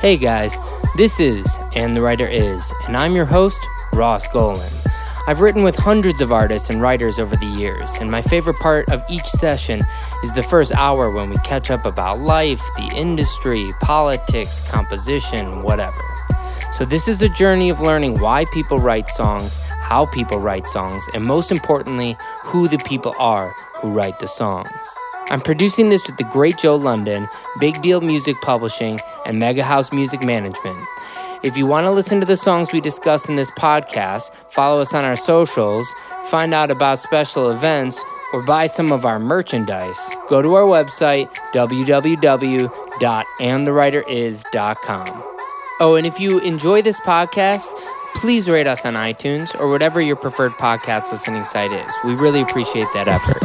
Hey guys, this is And the Writer Is, and I'm your host, Ross Golan. I've written with hundreds of artists and writers over the years, and my favorite part of each session is the first hour when we catch up about life, the industry, politics, composition, whatever. So this is a journey of learning why people write songs, how people write songs, and most importantly, who the people are who write the songs. I'm producing this with the great Joe London, Big Deal Music Publishing, and Mega House Music Management. If you want to listen to the songs we discuss in this podcast, follow us on our socials, find out about special events, or buy some of our merchandise, go to our website, www.andthewriteris.com. Oh, and if you enjoy this podcast, please rate us on iTunes or whatever your preferred podcast listening site is. We really appreciate that effort.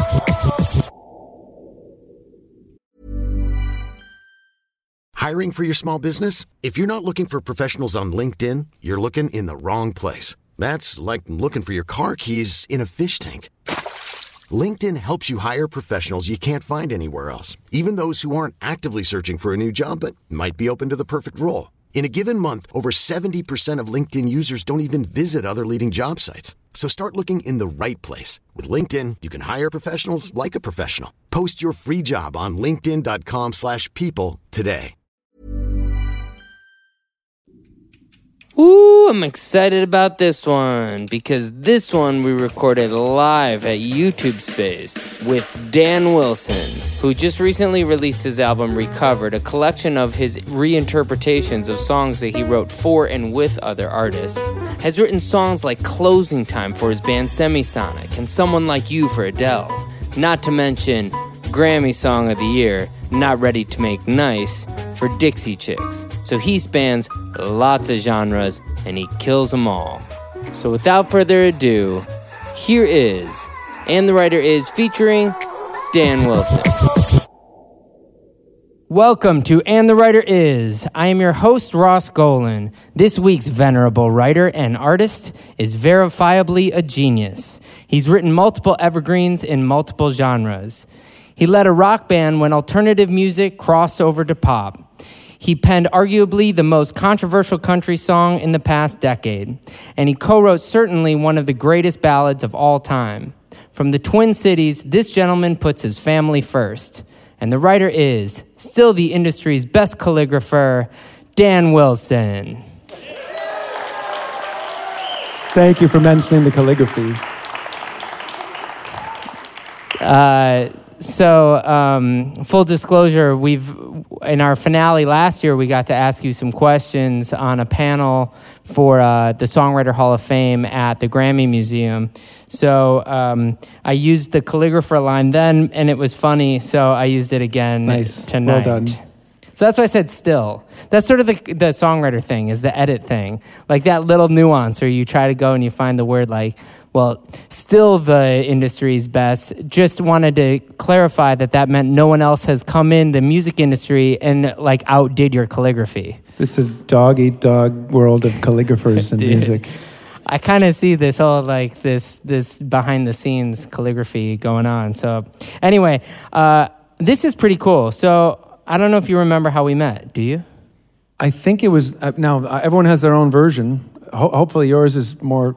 Hiring for your small business? If you're not looking for professionals on LinkedIn, you're looking in the wrong place. That's like looking for your car keys in a fish tank. LinkedIn helps you hire professionals you can't find anywhere else, even those who aren't actively searching for a new job but might be open to the perfect role. In a given month, over 70% of LinkedIn users don't even visit other leading job sites. So start looking in the right place. With LinkedIn, you can hire professionals like a professional. Post your free job on linkedin.com/people today. Ooh, I'm excited about this one because this one we recorded live at YouTube Space with Dan Wilson, who just recently released his album Recovered, a collection of his reinterpretations of songs that he wrote for and with other artists. Has written songs like Closing Time for his band Semisonic and Someone Like You for Adele. Not to mention Grammy Song of the Year, Not Ready to Make Nice for Dixie Chicks. So he spans lots of genres and he kills them all. So without further ado, here is And the Writer Is featuring Dan Wilson. Welcome to And the Writer Is. I am your host, Ross Golan. This week's venerable writer and artist is verifiably a genius. He's written multiple evergreens in multiple genres. He led a rock band when alternative music crossed over to pop. He penned arguably the most controversial country song in the past decade, and he co-wrote certainly one of the greatest ballads of all time. From the Twin Cities, this gentleman puts his family first, and the writer is still the industry's best calligrapher, Dan Wilson. Thank you for mentioning the calligraphy. Full disclosure, in our finale last year, we got to ask you some questions on a panel for the Songwriter Hall of Fame at the Grammy Museum. So I used the calligrapher line then, and it was funny, so I used it again tonight. Well done. So that's why I said still. That's sort of the songwriter thing, is the edit thing. Like that little nuance where you try to go and you find the word like, well, still the industry's best. Just wanted to clarify that meant no one else has come in the music industry and like outdid your calligraphy. It's a dog-eat-dog world of calligraphers and music. I kind of see this whole like this behind-the-scenes calligraphy going on. So anyway, this is pretty cool. So I don't know if you remember how we met. Do you? I think it was, now everyone has their own version. Hopefully yours is more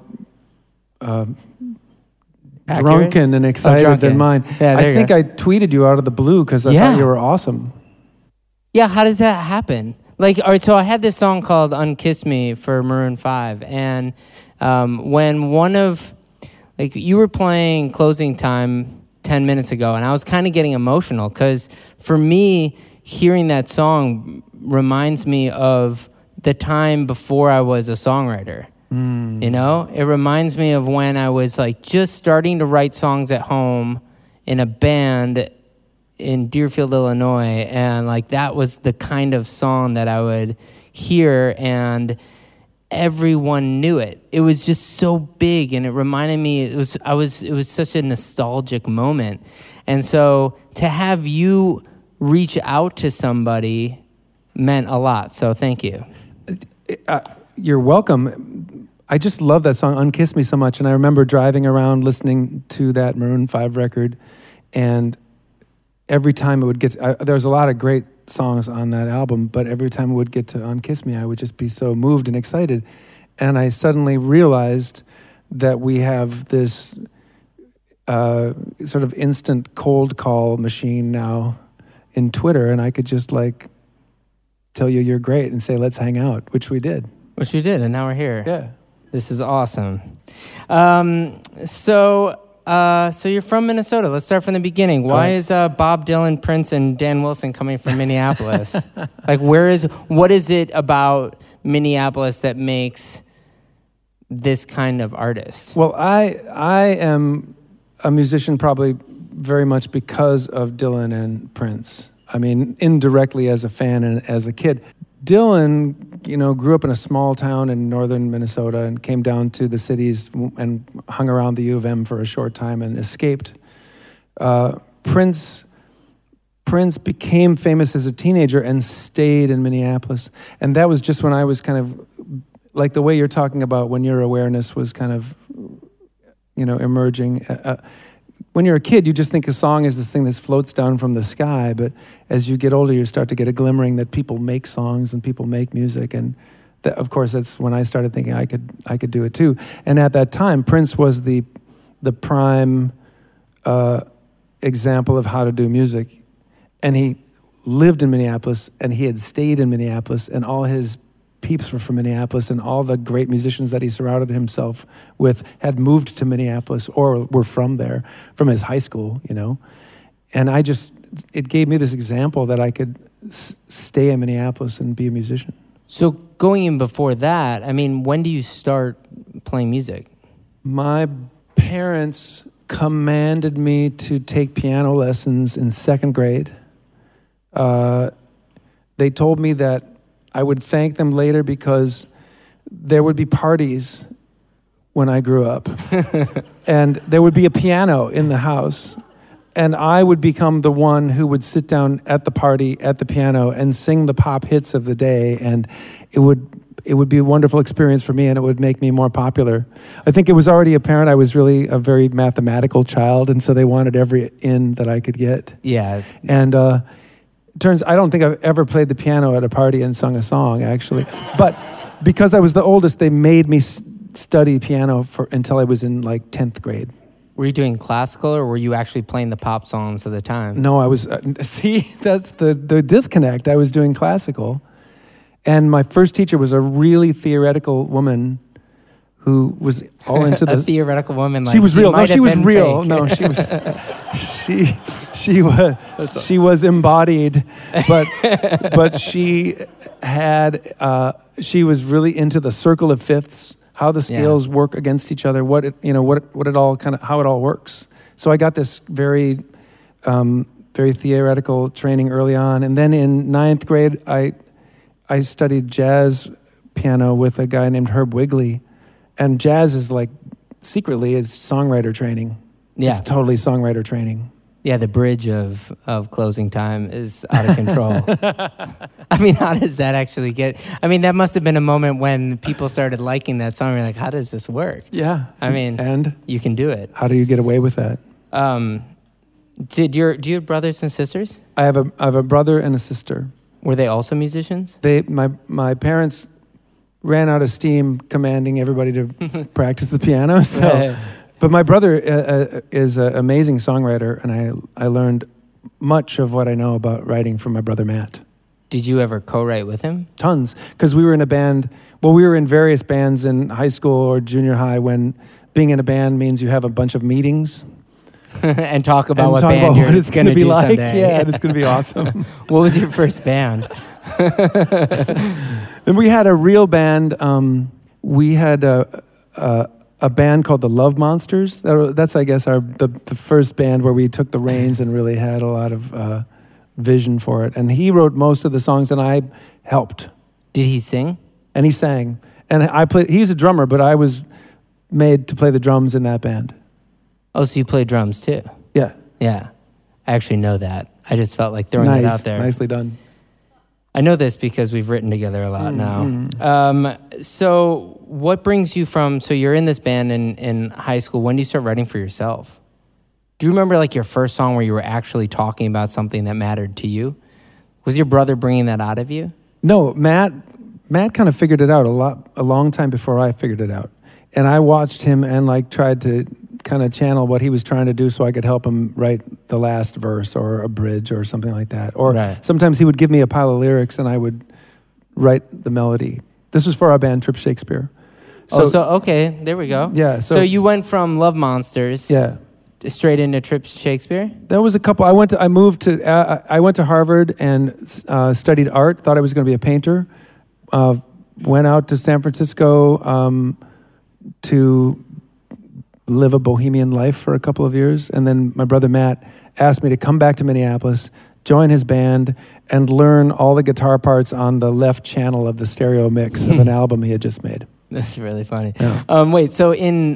drunken and excited than mine. Yeah, I think I tweeted you out of the blue because I thought you were awesome. Yeah, how does that happen? Like, all right, so I had this song called Unkiss Me for Maroon 5, and when you were playing Closing Time 10 minutes ago, and I was kind of getting emotional because for me, hearing that song reminds me of the time before I was a songwriter. You know, it reminds me of when I was like just starting to write songs at home in a band in Deerfield, Illinois, and like that was the kind of song that I would hear and everyone knew it. It was just so big, and it reminded me it was such a nostalgic moment. And so to have you reach out to somebody meant a lot. So thank you. You're welcome. I just love that song, Unkiss Me, so much. And I remember driving around listening to that Maroon 5 record. And every time it would get... there was a lot of great songs on that album, but every time it would get to Unkiss Me, I would just be so moved and excited. And I suddenly realized that we have this sort of instant cold call machine now in Twitter, and I could just like tell you you're great and say, let's hang out, which we did. Which we did, and now we're here. Yeah. This is awesome. So you're from Minnesota. Let's start from the beginning. Why is Bob Dylan, Prince, and Dan Wilson coming from Minneapolis? Like, what is it about Minneapolis that makes this kind of artist? Well, I am a musician probably very much because of Dylan and Prince. I mean, indirectly as a fan and as a kid. Dylan, grew up in a small town in northern Minnesota and came down to the cities and hung around the U of M for a short time and escaped. Prince became famous as a teenager and stayed in Minneapolis. And that was just when I was kind of, like the way you're talking about when your awareness was kind of, emerging. When you're a kid, you just think a song is this thing that floats down from the sky, but as you get older, you start to get a glimmering that people make songs and people make music, and of course, that's when I started thinking I could do it too. And at that time, Prince was the prime example of how to do music, and he lived in Minneapolis, and he had stayed in Minneapolis, and all his peeps were from Minneapolis, and all the great musicians that he surrounded himself with had moved to Minneapolis or were from there, from his high school, And it gave me this example that I could stay in Minneapolis and be a musician. So going in before that, I mean, when do you start playing music? My parents commanded me to take piano lessons in second grade. They told me that I would thank them later because there would be parties when I grew up. And there would be a piano in the house. And I would become the one who would sit down at the party at the piano and sing the pop hits of the day. And it would be a wonderful experience for me, and it would make me more popular. I think it was already apparent I was really a very mathematical child, and so they wanted every in that I could get. Yeah. And I don't think I've ever played the piano at a party and sung a song, actually. But because I was the oldest, they made me study piano until I was in like 10th grade. Were you doing classical, or were you actually playing the pop songs at the time? No, I was, that's the disconnect. I was doing classical. And my first teacher was a really theoretical woman who was all into the... A theoretical woman. She was real. No, she was real. Fake. No, she was... She was embodied, but she was really into the circle of fifths, how the scales work against each other, how it all works. So I got this very theoretical training early on, and then in 9th grade I studied jazz piano with a guy named Herb Wigley, and jazz is like secretly is songwriter training. Yeah. It's totally songwriter training. Yeah, the bridge of closing time is out of control. I mean, how does that actually get... I mean, that must have been a moment when people started liking that song. You're like, how does this work? Yeah. I mean, and you can do it. How do you get away with that? Do you have brothers and sisters? I have a brother and a sister. Were they also musicians? My parents ran out of steam commanding everybody to practice the piano, so... Right. But my brother is an amazing songwriter, and I learned much of what I know about writing from my brother Matt. Did you ever co-write with him? Tons, because we were in a band. Well, we were in various bands in high school or junior high when being in a band means you have a bunch of meetings. And talk about what it's going to be like. Someday. Yeah, and it's going to be awesome. What was your first band? And we had a real band. We had a band called the Love Monsters. That's, I guess, the first band where we took the reins and really had a lot of vision for it. And he wrote most of the songs, and I helped. Did he sing? And he sang. And I played. He's a drummer, but I was made to play the drums in that band. Oh, so you play drums too? Yeah. Yeah. I actually know that. I just felt like throwing it out there. Nicely done. I know this because we've written together a lot now. So what brings you from, so you're in this band in high school. When do you start writing for yourself? Do you remember like your first song where you were actually talking about something that mattered to you? Was your brother bringing that out of you? No, Matt kind of figured it out a long time before I figured it out. And I watched him and like tried to kind of channel what he was trying to do so I could help him write the last verse or a bridge or something like that. Or sometimes he would give me a pile of lyrics and I would write the melody. This was for our band Trip Shakespeare. So okay, there we go. Yeah. So you went from Love Monsters, straight into Trip Shakespeare. There was a couple. I went to Harvard and studied art. Thought I was going to be a painter. Went out to San Francisco to live a bohemian life for a couple of years, and then my brother Matt asked me to come back to Minneapolis, join his band, and learn all the guitar parts on the left channel of the stereo mix of an album he had just made. That's really funny. Yeah. Wait, so in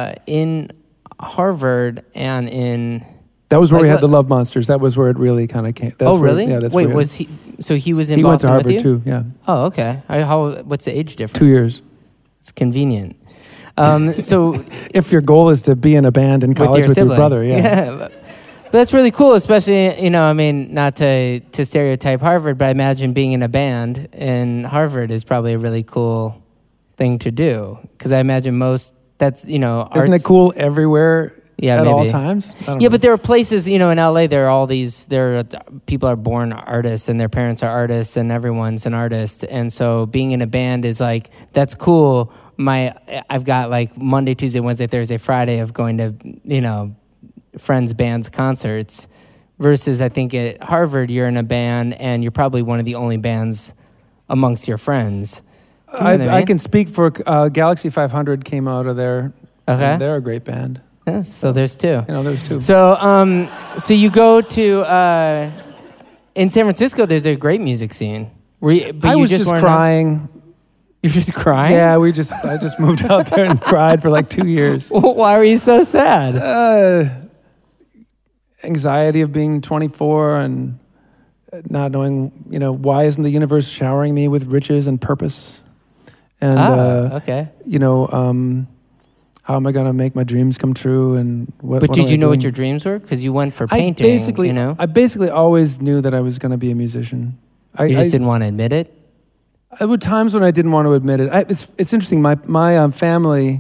Harvard and in... That was where we had the Love Monsters. That was where it really kind of came. That's really? Yeah, that's Wait, where was he... So he was in Boston. He went to Harvard with you? too, yeah. Oh, okay. What's the age difference? 2 years. It's convenient. So if your goal is to be in a band in college with your brother, But that's really cool, especially, not to stereotype Harvard, but I imagine being in a band in Harvard is probably a really cool thing to do. Because I imagine that's, arts. Isn't it cool everywhere at all times? But there are places, in LA, people are born artists and their parents are artists and everyone's an artist. And so being in a band is like, that's cool. I've got like Monday, Tuesday, Wednesday, Thursday, Friday of going to, friends' bands, concerts, versus I think at Harvard you're in a band and you're probably one of the only bands amongst your friends. I can speak for Galaxy 500 came out of there. Okay. They're a great band. Yeah, so there's two. There's two. So so you go to in San Francisco. There's a great music scene. I was just crying. You're just crying? Yeah, I just moved out there and cried for like 2 years. Why were you so sad? Anxiety of being 24 and not knowing, why isn't the universe showering me with riches and purpose? And okay. How am I going to make my dreams come true? And But did you know what your dreams were? Because you went for painting. I basically always knew that I was going to be a musician. You just didn't want to admit it? There were times when I didn't want to admit it. It's interesting. My family,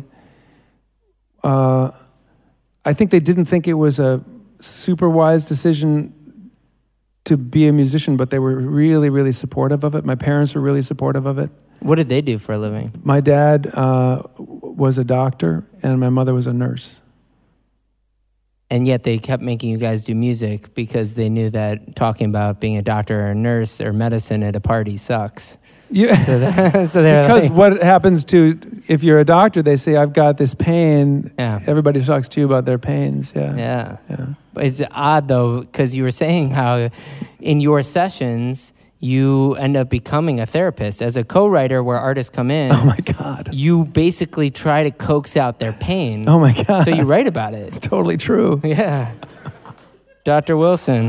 I think they didn't think it was a super wise decision to be a musician, but they were really, really supportive of it. My parents were really supportive of it. What did they do for a living? My dad was a doctor, and my mother was a nurse. And yet they kept making you guys do music because they knew that talking about being a doctor or a nurse or medicine at a party sucks. Yeah. So because what happens if you're a doctor, they say, I've got this pain. Yeah. Everybody talks to you about their pains. Yeah. But it's odd, though, because you were saying how in your sessions, you end up becoming a therapist. As a co-writer where artists come in, oh my God, you basically try to coax out their pain. Oh my God. So you write about it. It's totally true. Yeah. Dr. Wilson.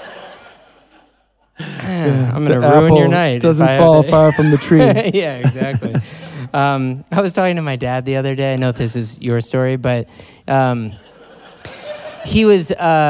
I'm going to ruin your night. Doesn't fall far from the tree. Yeah, exactly. I was talking to my dad the other day. I know this is your story, but he was,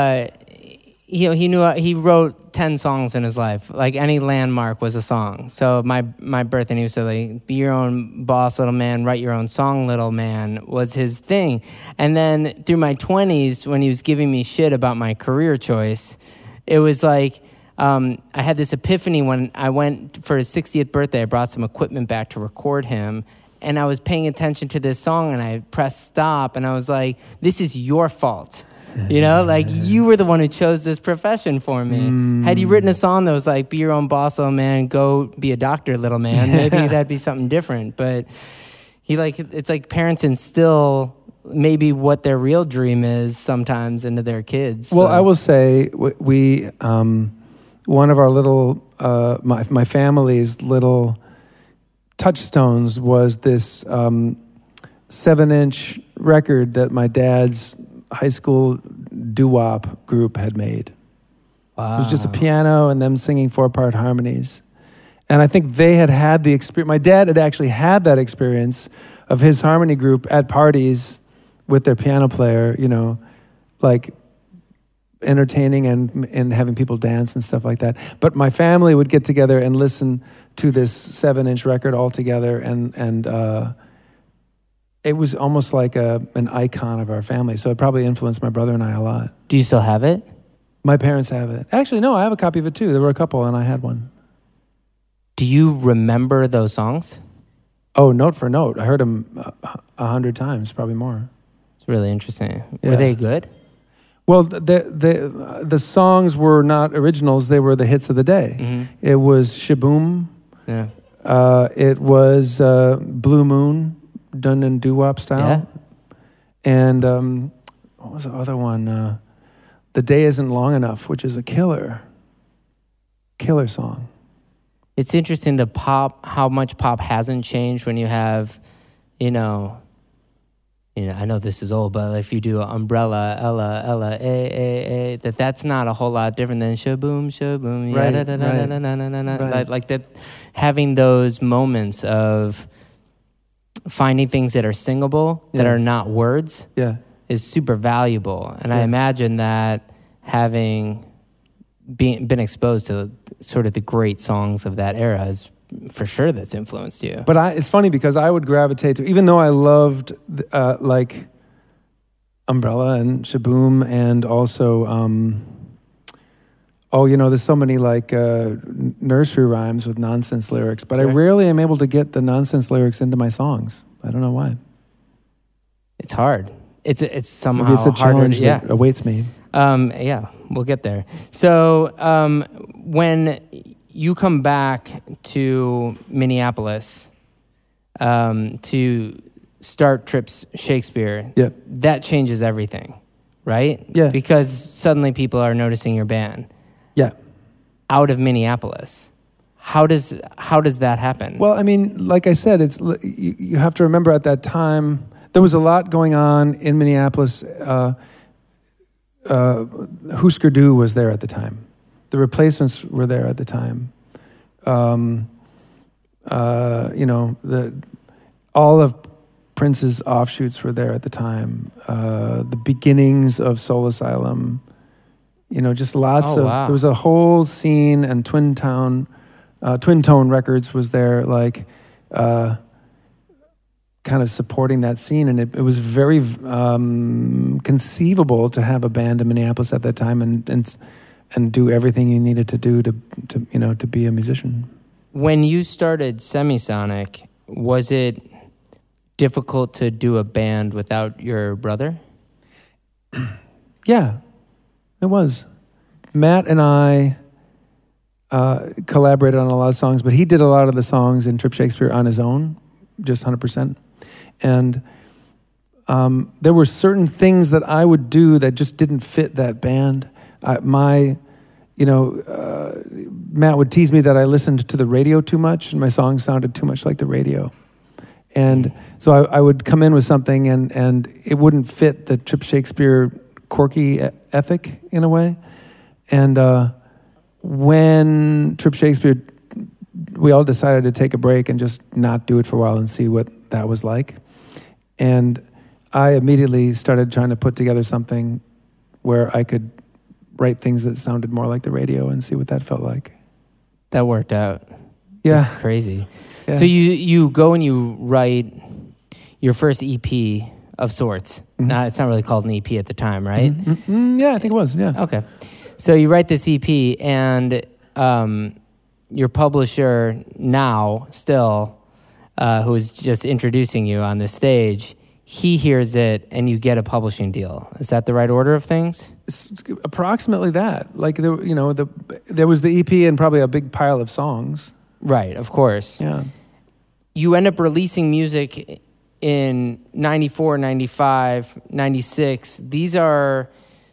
he wrote 10 songs in his life. Like any landmark was a song. So my birthday, he was like, be your own boss, little man, write your own song, little man, was his thing. And then through my 20s, when he was giving me shit about my career choice, it was like, I had this epiphany when I went for his 60th birthday. I brought some equipment back to record him, and I was paying attention to this song, and I pressed stop, and I was like, this is your fault. Like you were the one who chose this profession for me. Had you written a song that was like, be your own boss, little man, go be a doctor, little man, maybe that'd be something different. But it's like parents instill maybe what their real dream is sometimes into their kids. Well, I will say we one of our little, my family's little touchstones was this 7-inch record that my dad's high school doo-wop group had made. Wow. It was just a piano and them singing 4-part harmonies. And I think they had the experience. My dad had actually had that experience of his harmony group at parties with their piano player, entertaining and having people dance and stuff like that. But my family would get together and listen to this 7-inch record all together, and it was almost like an icon of our family. So it probably influenced my brother and I a lot. Do you still have it? My parents have it. Actually, no, I have a copy of it too. There were a couple, and I had one. Do you remember those songs? Oh, note for note. I heard them 100 times, probably more. It's really interesting. Yeah. Were they good? Well, the songs were not originals. They were the hits of the day. Mm-hmm. It was Shaboom. Yeah. It was Blue Moon, done in doo-wop style. Yeah. And what was the other one? The Day Isn't Long Enough, which is a killer song. It's interesting how much pop hasn't changed when you have, I know this is old, but if you do Umbrella, Ella, that's not a whole lot different than shaboom, shaboom, Right. like that. Having those moments of finding things that are singable, that are not words, is super valuable. And I imagine that having been exposed to sort of the great songs of that era is for sure that's influenced you. But it's funny because I would gravitate to, even though I loved like Umbrella and Shaboom and also, there's so many like nursery rhymes with nonsense lyrics, but I rarely am able to get the nonsense lyrics into my songs. I don't know why. It's hard. It's somehow Maybe it's a challenge harder. that awaits me. We'll get there. So when you come back to Minneapolis to start Trips Shakespeare, that changes everything, right? Yeah. Because suddenly people are noticing your band. Yeah. Out of Minneapolis. How does that happen? Well, I mean, like I said, you have to remember at that time there was a lot going on in Minneapolis. Husker Du was there at the time. The Replacements were there at the time. All of Prince's offshoots were there at the time. The beginnings of Soul Asylum. Just lots of. Wow. There was a whole scene, and Twin Tone Records was there, like. Kind of supporting that scene, and it was very conceivable to have a band in Minneapolis at that time and do everything you needed to do to be a musician. When you started Semisonic, was it difficult to do a band without your brother? Yeah, it was. Matt and I collaborated on a lot of songs, but he did a lot of the songs in Trip Shakespeare on his own, just 100%. And there were certain things that I would do that just didn't fit that band. Matt would tease me that I listened to the radio too much, and my songs sounded too much like the radio. And so I would come in with something, and it wouldn't fit the Trip Shakespeare quirky ethic in a way. And when Trip Shakespeare, we all decided to take a break and just not do it for a while and see what that was like. And I immediately started trying to put together something where I could write things that sounded more like the radio and see what that felt like. That worked out. Yeah. That's crazy. Yeah. So you go and you write your first EP of sorts. Mm-hmm. It's not really called an EP at the time, right? Mm-hmm. Yeah, I think it was, yeah. Okay. So you write this EP, and your publisher now, still, who is just introducing you on this stage, he hears it and you get a publishing deal. Is that the right order of things? It's approximately that. Like, there was the EP and probably a big pile of songs. Right, of course. Yeah. You end up releasing music in 94, 95, 96. These are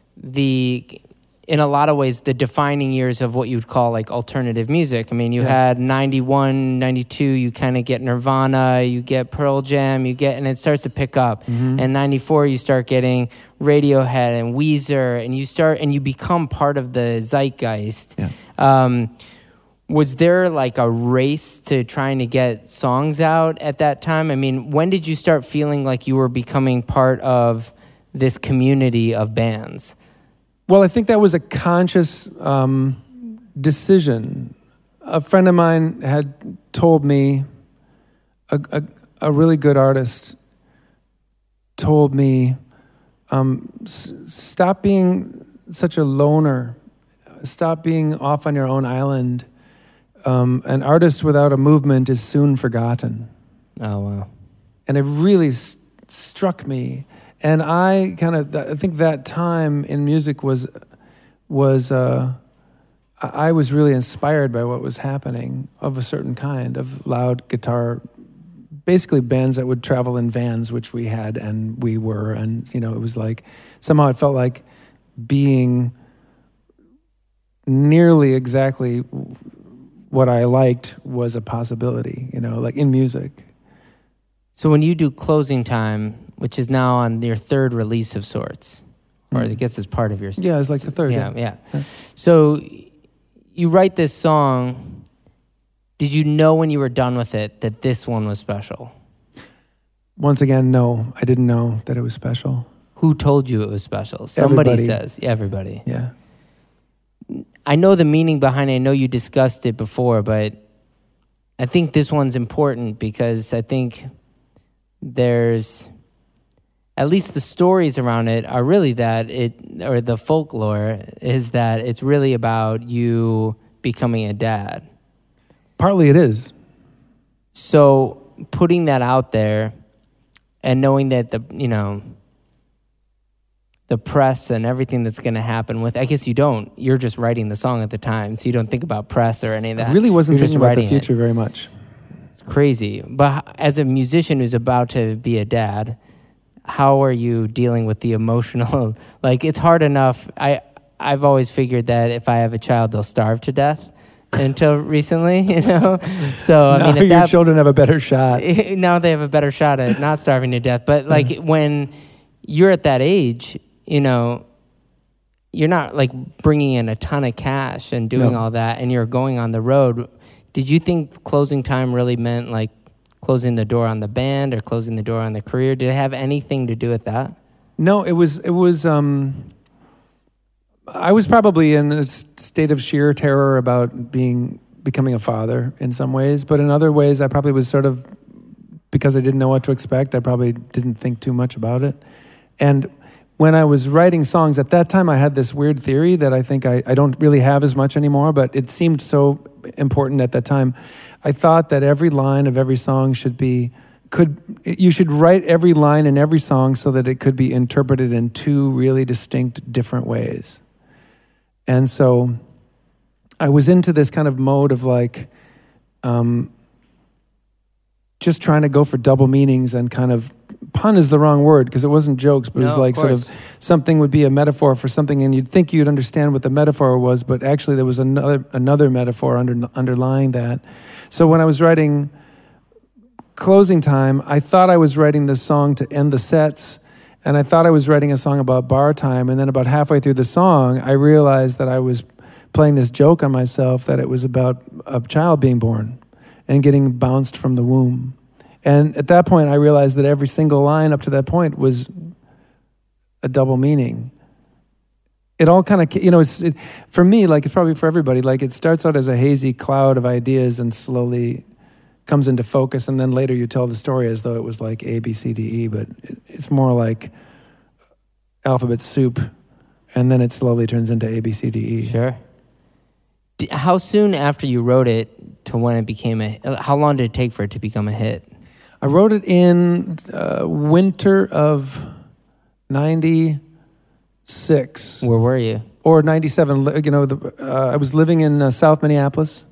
in a lot of ways, the defining years of what you'd call like alternative music. I mean, you had 91, 92, you kind of get Nirvana, you get Pearl Jam, and it starts to pick up. Mm-hmm. And 94, you start getting Radiohead and Weezer, and you become part of the zeitgeist. Yeah. Was there like a race to trying to get songs out at that time? I mean, when did you start feeling like you were becoming part of this community of bands? Well, I think that was a conscious decision. A friend of mine had told me, a really good artist told me, stop being such a loner. Stop being off on your own island. An artist without a movement is soon forgotten. Oh, wow. And it really struck me. And I think that time in music was I was really inspired by what was happening of a certain kind of loud guitar, basically bands that would travel in vans, which we had and we were. And, it was like, somehow it felt like being nearly exactly what I liked was a possibility, like in music. So when you do Closing Time, which is now on your third release of sorts, or I guess it's part of your... Yeah, it's like the third. Yeah. So you write this song. Did you know when you were done with it that this one was special? Once again, no. I didn't know that it was special. Who told you it was special? Somebody Everybody. says. Everybody. Yeah. I know the meaning behind it. I know you discussed it before, but I think this one's important because I think there's... at least the stories around it are really or the folklore is that it's really about you becoming a dad. Partly it is. So putting that out there and knowing that the press and everything that's going to happen with, I guess you're just writing the song at the time, so you don't think about press or any of that. I really wasn't You're thinking about the future very much. It's crazy. But as a musician who's about to be a dad, how are you dealing with the emotional? Like, it's hard enough. I've always figured that if I have a child, they'll starve to death. Until recently, So now your children have a better shot. Now they have a better shot at not starving to death. But like when you're at that age, you're not like bringing in a ton of cash and doing all that, and you're going on the road. Did you think Closing Time really meant like closing the door on the band or closing the door on the career? Did it have anything to do with that? No, it was I was probably in a state of sheer terror about becoming a father in some ways, but in other ways I probably was sort of, because I didn't know what to expect, I probably didn't think too much about it. And when I was writing songs at that time, I had this weird theory that I think I don't really have as much anymore, but it seemed so important at that time. I thought that every line of every song you should write every line in every song so that it could be interpreted in two really distinct different ways. And so I was into this kind of mode of like, just trying to go for double meanings and kind of, pun is the wrong word because it wasn't jokes, but it was like sort of something would be a metaphor for something and you'd think you'd understand what the metaphor was, but actually there was another metaphor underlying that. So when I was writing Closing Time, I thought I was writing this song to end the sets, and I thought I was writing a song about bar time, and then about halfway through the song, I realized that I was playing this joke on myself that it was about a child being born and getting bounced from the womb. And at that point, I realized that every single line up to that point was a double meaning. It all kind of, for me, like it's probably for everybody, like it starts out as a hazy cloud of ideas and slowly comes into focus, and then later you tell the story as though it was like A, B, C, D, E, but it's more like alphabet soup, and then it slowly turns into A, B, C, D, E. Sure. How soon after you wrote it to when it became how long did it take for it to become a hit? I wrote it in winter of 96. Where were you? Or 97. I was living in South Minneapolis.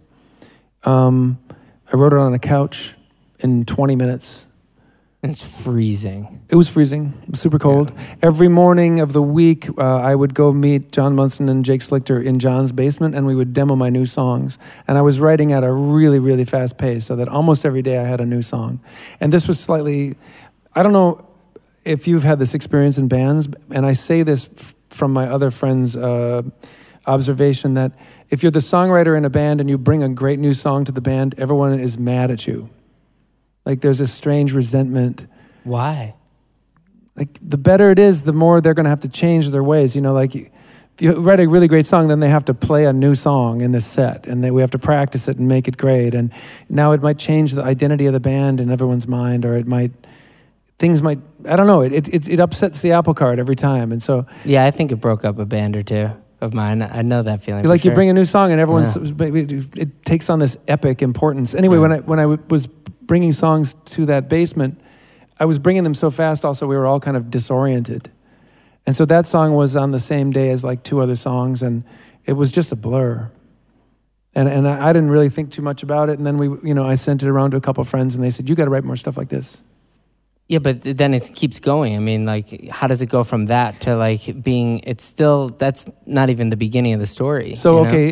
I wrote it on a couch in 20 minutes. It's freezing. It was freezing. It was super cold. Yeah. Every morning of the week, I would go meet John Munson and Jake Slichter in John's basement, and we would demo my new songs. And I was writing at a really, really fast pace, so that almost every day I had a new song. And this was slightly, I don't know if you've had this experience in bands, and I say this from my other friends' observation, that if you're the songwriter in a band and you bring a great new song to the band, everyone is mad at you. Like there's a strange resentment. Why? Like the better it is, the more they're going to have to change their ways. you write a really great song, then they have to play a new song in the set, and then we have to practice it and make it great. And now it might change the identity of the band in everyone's mind, or things might, I don't know, it upsets the apple cart every time. And so... Yeah, I think it broke up a band or two of mine. I know that feeling. Like you bring a new song and it takes on this epic importance. Anyway, when I was bringing songs to that basement, I was bringing them so fast also we were all kind of disoriented. And so that song was on the same day as like 2 other songs, and it was just a blur. And I didn't really think too much about it. And then I sent it around to a couple of friends, and they said, "You got to write more stuff like this." Yeah, but then it keeps going. I mean, like, how does it go from that to like being? It's still, that's not even the beginning of the story. So okay,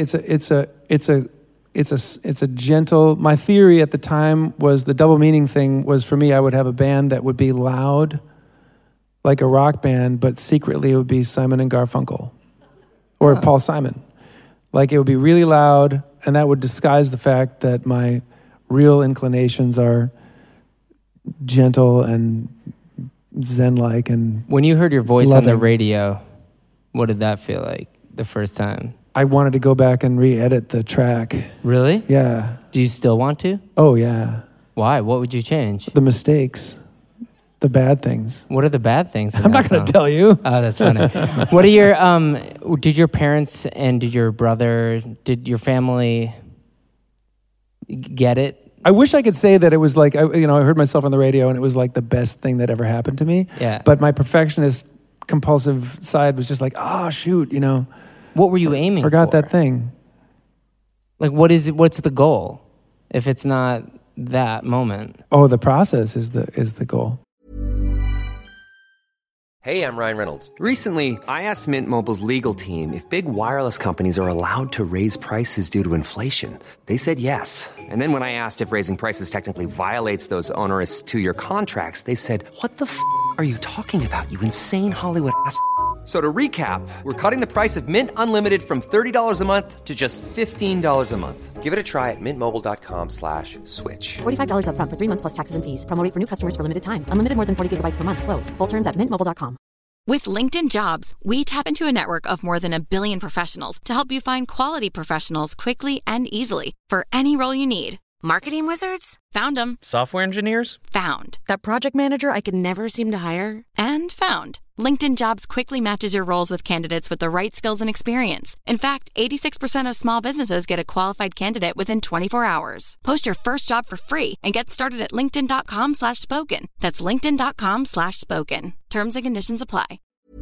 it's a gentle. My theory at the time was the double meaning thing was, for me, I would have a band that would be loud, like a rock band, but secretly it would be Simon and Garfunkel, or Paul Simon. Like, it would be really loud, and that would disguise the fact that my real inclinations are gentle and zen-like. And when you heard your voice on the loving. radio, what did that feel like the first time? I wanted to go back and re-edit the track. Really? Yeah. Do you still want to? Oh, yeah. Why? What would you change? The mistakes. The bad things. What are the bad things? I'm not going to tell you. Oh, that's funny. What are your, did your parents and did your brother, did your family get it? I wish I could say that it was like, I heard myself on the radio and it was like the best thing that ever happened to me. Yeah. But my perfectionist, compulsive side was just like, shoot, What were you aiming for? Forgot that thing. Like, what's the goal if it's not that moment? Oh, the process is the goal. Hey, I'm Ryan Reynolds. Recently, I asked Mint Mobile's legal team if big wireless companies are allowed to raise prices due to inflation. They said yes. And then when I asked if raising prices technically violates those onerous 2-year contracts, they said, "What the f*** are you talking about, you insane Hollywood ass?" So to recap, we're cutting the price of Mint Unlimited from $30 a month to just $15 a month. Give it a try at mintmobile.com/switch. $45 up front for 3 months plus taxes and fees. Promo rate for new customers for limited time. Unlimited more than 40 gigabytes per month. Slows full terms at mintmobile.com. With LinkedIn Jobs, we tap into a network of more than 1 billion professionals to help you find quality professionals quickly and easily for any role you need. Marketing wizards? Found them. Software engineers? Found. That project manager I could never seem to hire? And found. LinkedIn Jobs quickly matches your roles with candidates with the right skills and experience. In fact, 86% of small businesses get a qualified candidate within 24 hours. Post your first job for free and get started at linkedin.com/spoken. That's linkedin.com/spoken. Terms and conditions apply.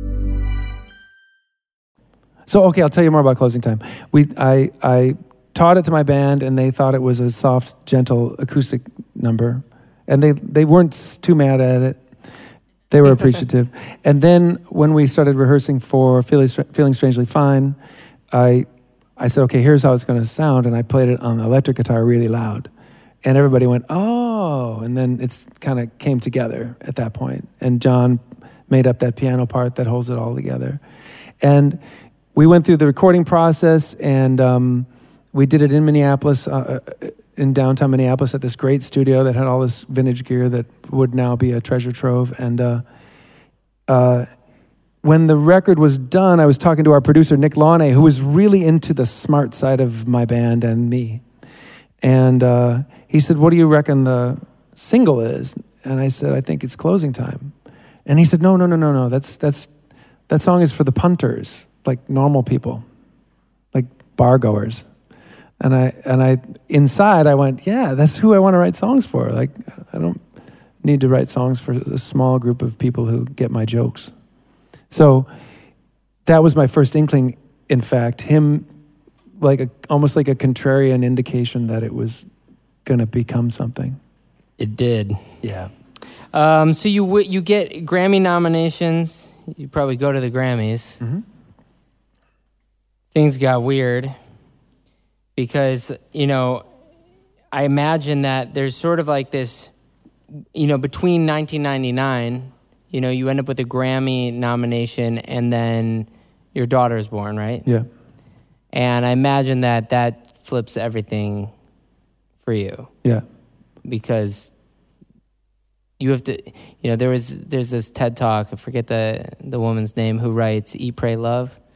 So, okay, I'll tell you more about Closing Time. I taught it to my band, and they thought it was a soft, gentle acoustic number. And they weren't too mad at it. They were appreciative. And then when we started rehearsing for Feeling Strangely Fine, I said, okay, here's how it's going to sound. And I played it on the electric guitar really loud. And everybody went, oh. And then it's kind of came together at that point. And John made up that piano part that holds it all together. And we went through the recording process, and we did it in Minneapolis, in downtown Minneapolis, at this great studio that had all this vintage gear that would now be a treasure trove. And when the record was done, I was talking to our producer, Nick Launay, who was really into the smart side of my band and me. And he said, what do you reckon the single is? And I said, I think it's Closing Time. And he said, no, that song is for the punters, like normal people, like bar goers. And I inside I went, yeah, that's who I want to write songs for. Like, I don't need to write songs for a small group of people who get my jokes. So that was my first inkling. In fact, him almost like a contrarian indication that it was going to become something. It did. Yeah. So you get Grammy nominations. You probably go to the Grammys. Mm-hmm. Things got weird because, I imagine that there's sort of like this, between 1999, you end up with a Grammy nomination and then your daughter's born, right? Yeah. And I imagine that flips everything for you. Yeah. Because you have to, there's this TED Talk, I forget the woman's name, who writes Eat, Pray, Love. Yeah.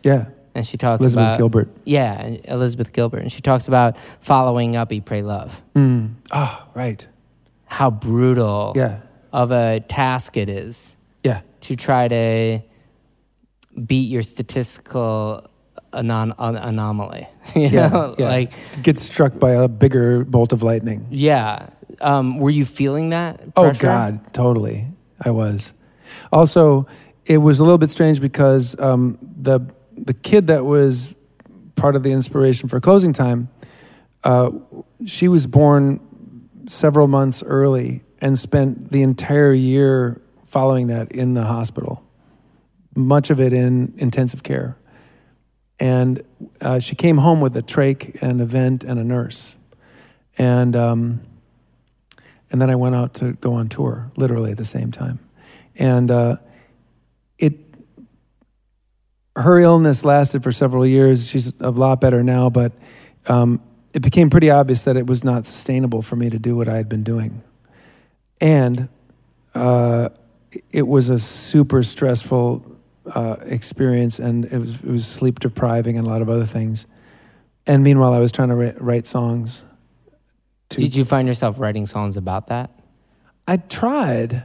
and she talks Elizabeth about Gilbert. Yeah, Elizabeth Gilbert, and she talks about following up "Eat, Pray, Love." Oh, right. How brutal Yeah. of a task it is Yeah. to try to beat your statistical anomaly. You know? Like, get struck by a bigger bolt of lightning. yeah. Were you feeling that Oh pressure? God, totally. I was. Also, it was a little bit strange because the kid that was part of the inspiration for Closing Time, she was born several months early and spent the entire year following that in the hospital, much of it in intensive care. And she came home with a trach and a vent and a nurse. And then I went out to go on tour, literally at the same time. And her illness lasted for several years. She's a lot better now, but it became pretty obvious that it was not sustainable for me to do what I had been doing. And it was a super stressful experience, and it was sleep depriving and a lot of other things. And meanwhile, I was trying to write songs. Did you find yourself writing songs about that? I tried.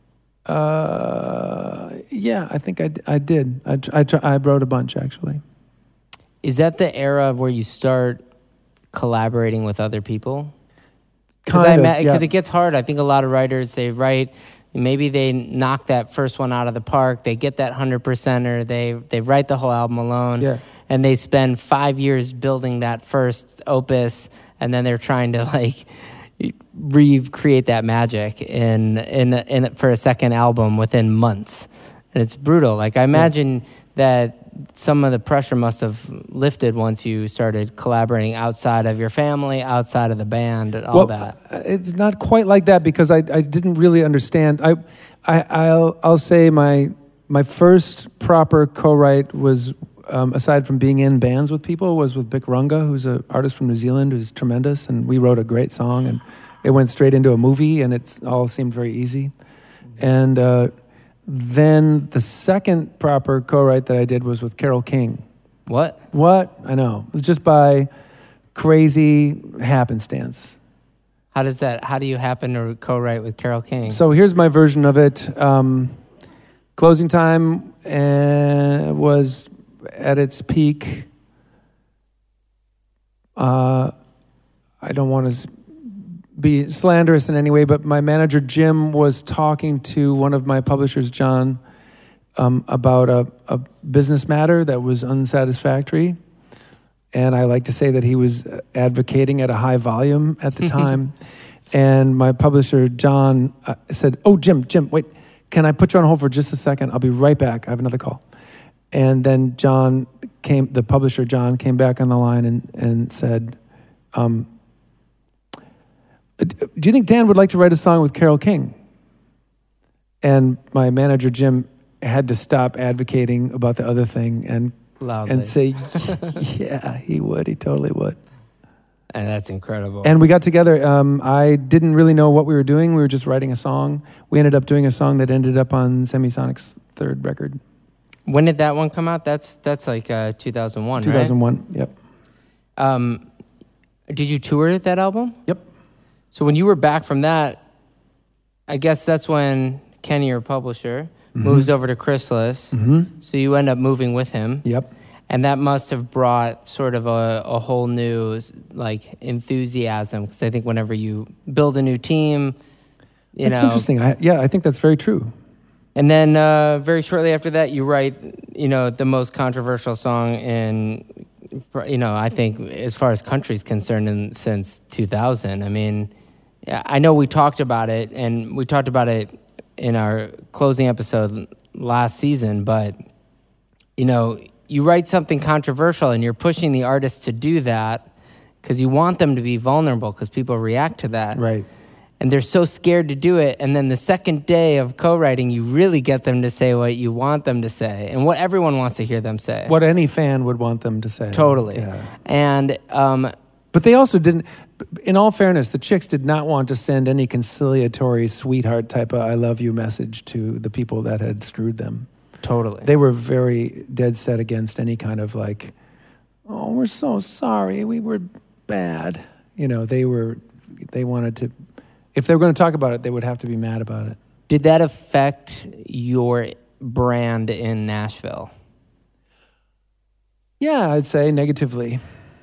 Yeah, I think I did. I wrote a bunch, actually. Is that the era where you start collaborating with other people? Because it gets hard. I think a lot of writers, they write, maybe they knock that first one out of the park, they get that 100%er, they write the whole album alone, and they spend 5 years building that first opus, and then they're trying to like recreate that magic in for a second album within months, and it's brutal. Like I imagine that some of the pressure must have lifted once you started collaborating outside of your family, outside of the band, and all that. It's not quite like that because I didn't really understand. I'll say my first proper co-write was, aside from being in bands with people, was with Bic Runga, who's an artist from New Zealand who's tremendous, and we wrote a great song, and it went straight into a movie, and it all seemed very easy. And then the second proper co-write that I did was with Carole King. What? I know. It was just by crazy happenstance. How do you happen to co-write with Carole King? So here's my version of it. Closing Time was at its peak. I don't want to be slanderous in any way, but my manager Jim was talking to one of my publishers, John, about a business matter that was unsatisfactory. And I like to say that he was advocating at a high volume at the time. And my publisher, John, said, "Oh, Jim, wait, can I put you on hold for just a second? I'll be right back. I have another call." And then the publisher, John, came back on the line and said, "Do you think Dan would like to write a song with Carole King?" And my manager, Jim, had to stop advocating about the other thing and say, yeah, he would. He totally would. And that's incredible. And we got together. I didn't really know what we were doing. We were just writing a song. We ended up doing a song that ended up on Semisonic's third record. When did that one come out? That's like 2001, 2001, right? Yep. Did you tour that album? Yep. So when you were back from that, I guess that's when Kenny, your publisher, moves over to Chrysalis. Mm-hmm. So you end up moving with him. Yep. And that must have brought sort of a whole new like enthusiasm, because I think whenever you build a new team, That's interesting. I think that's very true. And then very shortly after that, you write, the most controversial song in, I think as far as country's concerned since 2000. I mean, I know we talked about it, and we talked about it in our closing episode last season, but, you write something controversial and you're pushing the artist to do that because you want them to be vulnerable because people react to that. Right. And they're so scared to do it. And then the second day of co-writing, you really get them to say what you want them to say and what everyone wants to hear them say. What any fan would want them to say. Totally. Yeah. And but they also didn't, in all fairness, the chicks did not want to send any conciliatory sweetheart type of I love you message to the people that had screwed them. Totally. They were very dead set against any kind of like, oh, we're so sorry, we were bad. You know, they wanted to, if they were going to talk about it, they would have to be mad about it. Did that affect your brand in Nashville? Yeah, I'd say negatively.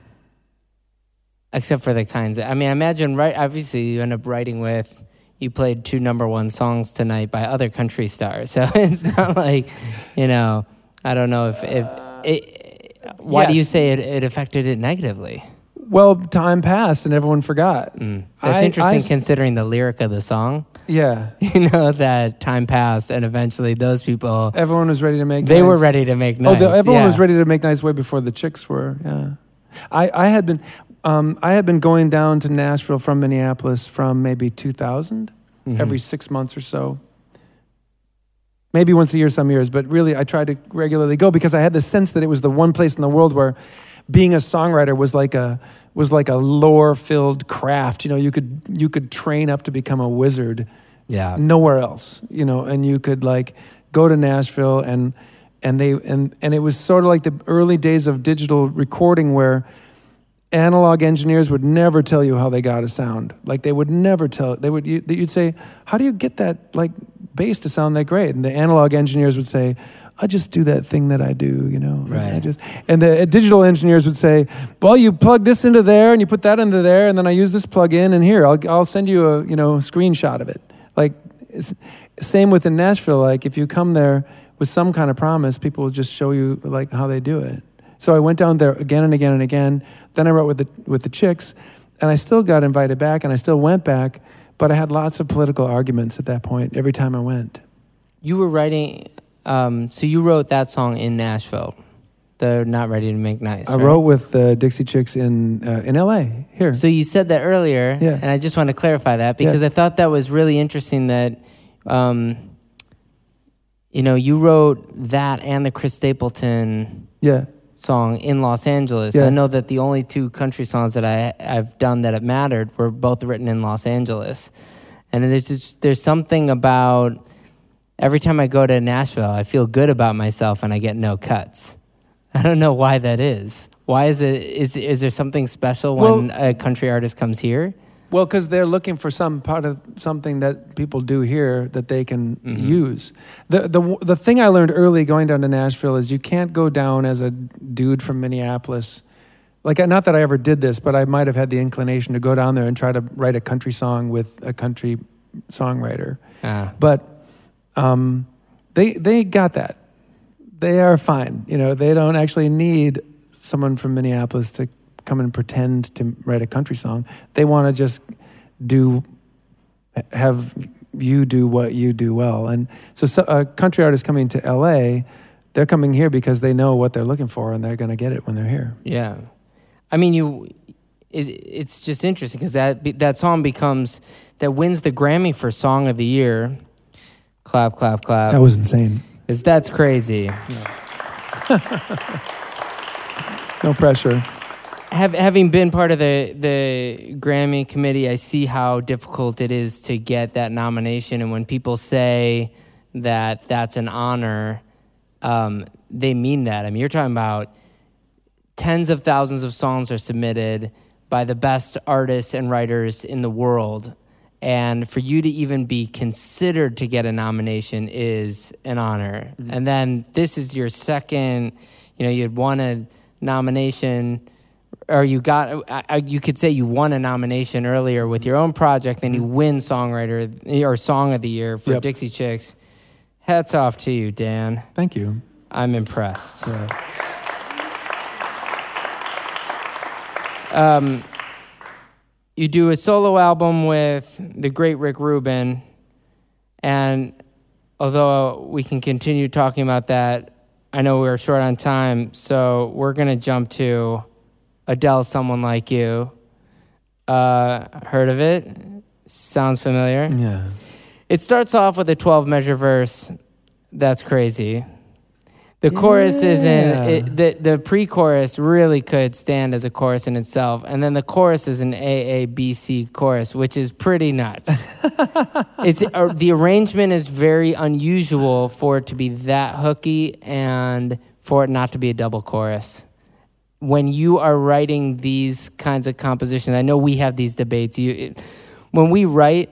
Except for the kinds of, I mean, I imagine, obviously you end up writing with, you played 2 number 1 songs tonight by other country stars. So it's not like, you know, I don't know if why do you say it affected it negatively? Well, time passed and everyone forgot. That's interesting considering the lyric of the song. Yeah. You know, that time passed and eventually those people... Everyone was ready to make They were ready to make nice. Everyone was ready to make nice way before the Chicks were, yeah. I had been going down to Nashville from Minneapolis from maybe 2000, every 6 months or so. Maybe once a year, some years, but really I tried to regularly go because I had the sense that it was the one place in the world where being a songwriter was like a lore-filled craft. You know, you could train up to become a wizard. Yeah. Nowhere else, you know, and you could like go to Nashville and it was sort of like the early days of digital recording where analog engineers would never tell you how they got a sound. Like they would never tell. You'd say, "How do you get that like bass to sound that great?" And the analog engineers would say, "I just do that thing that I do, you know." Right. And the digital engineers would say, "Well, you plug this into there and you put that into there, and then I use this plug in, and here I'll send you a screenshot of it." Like it's same with in Nashville. Like if you come there with some kind of promise, people will just show you like how they do it. So I went down there again and again and again. Then I wrote with the Chicks, and I still got invited back, and I still went back, but I had lots of political arguments at that point every time I went. You were writing, so you wrote that song in Nashville. They're Not Ready to Make Nice. I wrote with the Dixie Chicks in L.A. here. So you said that earlier, and I just want to clarify that because I thought that was really interesting that, you wrote that and the Chris Stapleton song in Los Angeles. Yeah. I know that the only 2 country songs that I've done that have mattered were both written in Los Angeles. And there's something about every time I go to Nashville, I feel good about myself and I get no cuts. I don't know why that is. Why is it? Is there something special when a country artist comes here? Well, because they're looking for some part of something that people do here that they can use. The thing I learned early going down to Nashville is you can't go down as a dude from Minneapolis. Like, not that I ever did this, but I might have had the inclination to go down there and try to write a country song with a country songwriter. But they got that. They are fine. You know, they don't actually need someone from Minneapolis to come and pretend to write a country song. They want to just have you do what you do well. And so a country artist coming to LA, they're coming here because they know what they're looking for and they're going to get it when they're here. Yeah. I mean, it's just interesting because that song that wins the Grammy for Song of the Year. Clap, clap, clap. That was insane. Because that's crazy. No pressure. Having been part of the Grammy committee, I see how difficult it is to get that nomination. And when people say that that's an honor, they mean that. I mean, you're talking about tens of thousands of songs are submitted by the best artists and writers in the world. And for you to even be considered to get a nomination is an honor. Mm-hmm. And then this is your second, you'd won a nomination, or you could say you won a nomination earlier with your own project, then you win Songwriter or Song of the Year for Dixie Chicks. Hats off to you, Dan. Thank you. I'm impressed. Yeah. You do a solo album with the great Rick Rubin, and although we can continue talking about that, I know we're short on time, so we're going to jump to Adele's Someone Like You. Heard of it? Sounds familiar? Yeah. It starts off with a 12-measure verse. That's crazy. The chorus Yeah. isn't, the pre-chorus really could stand as a chorus in itself. And then the chorus is an AABC chorus, which is pretty nuts. The arrangement is very unusual for it to be that hooky and for it not to be a double chorus. When you are writing these kinds of compositions, I know we have these debates. When we write,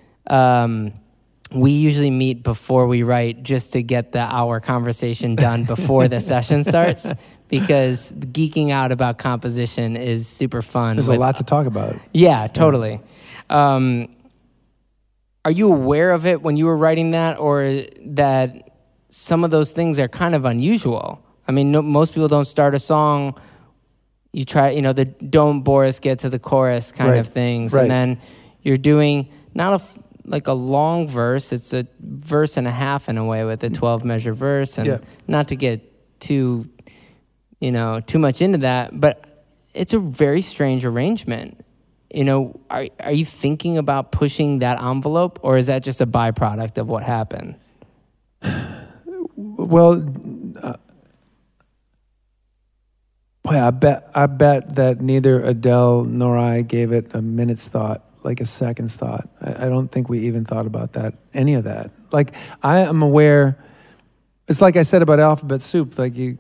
we usually meet before we write just to get the hour conversation done before the session starts, because geeking out about composition is super fun. There's a lot to talk about. Yeah, totally. Are you aware of it when you were writing that, or that some of those things are kind of unusual? I mean, most people don't start a song, you try, the don't bore us, get to the chorus kind of things. Right. And then you're doing not like a long verse, it's a verse and a half in a way with a 12-measure verse. And not to get too much into that, but it's a very strange arrangement. Are you thinking about pushing that envelope, or is that just a byproduct of what happened? Well, I bet that neither Adele nor I gave it a minute's thought, like a second's thought. I don't think we even thought about that, any of that. Like, I am aware, it's like I said about Alphabet Soup, like you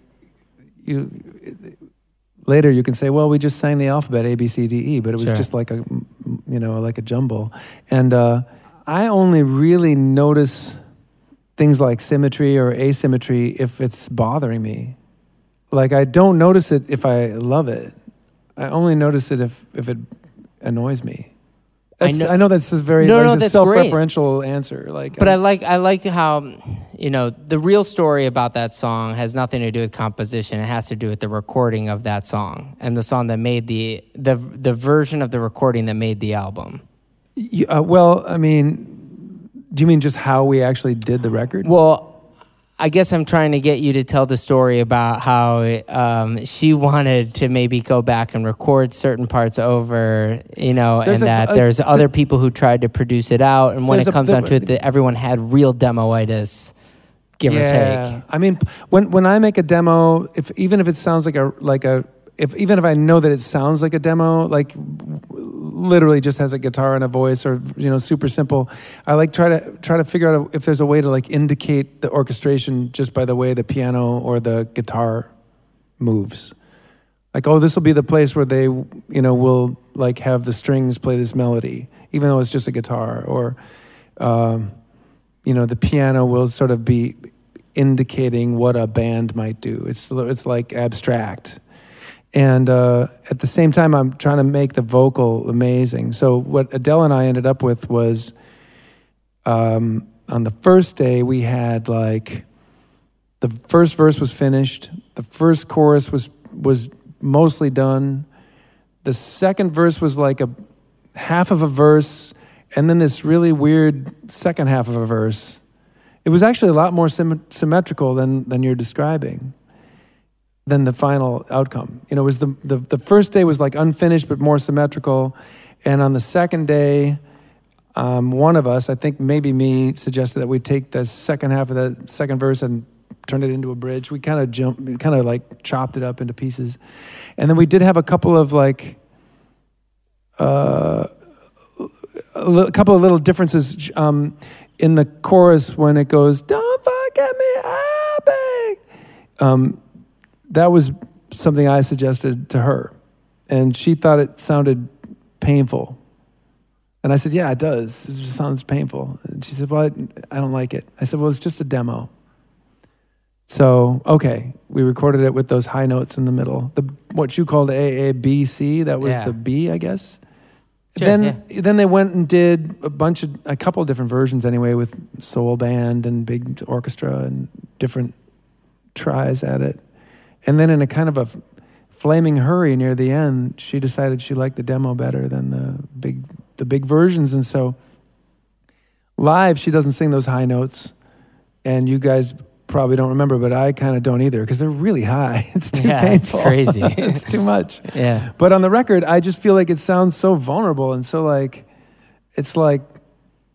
later you can say, well, we just sang the alphabet A, B, C, D, E, but it was just like like a jumble. And I only really notice things like symmetry or asymmetry if it's bothering me. Like, I don't notice it if I love it. I only notice it if it annoys me. I know that's a very that's self-referential answer. But I like how the real story about that song has nothing to do with composition. It has to do with the recording of that song and the song that made the version of the recording that made the album. Well, I mean, do you mean just how we actually did the record? Well, I guess I'm trying to get you to tell the story about how she wanted to maybe go back and record certain parts over, there's other people who tried to produce it out, and when it comes down to it, everyone had real demo-itis, give or take. I mean, when I make a demo, even if it sounds even if I know that it sounds like a demo, like literally just has a guitar and a voice, or super simple, I like try to figure out if there's a way to like indicate the orchestration just by the way the piano or the guitar moves. Like, oh, this will be the place where they will like have the strings play this melody, even though it's just a guitar, or the piano will sort of be indicating what a band might do. It's like abstract. And at the same time, I'm trying to make the vocal amazing. So what Adele and I ended up with was, on the first day, we had like, the first verse was finished. The first chorus was mostly done. The second verse was like a half of a verse, and then this really weird second half of a verse. It was actually a lot more symmetrical than you're describing, than the final outcome. It was the first day was like unfinished but more symmetrical, and on the second day, one of us, I think maybe me, suggested that we take the second half of the second verse and turn it into a bridge. We kind of like chopped it up into pieces, and then we did have a couple of like a couple of little differences in the chorus when it goes, "Don't forget me, I beg." That was something I suggested to her, and she thought it sounded painful. And I said, yeah, it does. It just sounds painful. And she said, well, I don't like it. I said, well, it's just a demo. So, okay, we recorded it with those high notes in the middle. What you called AABC, that was the B, I guess. Sure, then they went and did a couple of different versions anyway, with soul band and big orchestra and different tries at it. And then in a kind of a flaming hurry near the end, she decided she liked the demo better than the big versions. And so live, she doesn't sing those high notes. And you guys probably don't remember, but I kind of don't either, because they're really high. It's too painful. It's crazy. It's too much. Yeah. But on the record, I just feel like it sounds so vulnerable and so like, it's like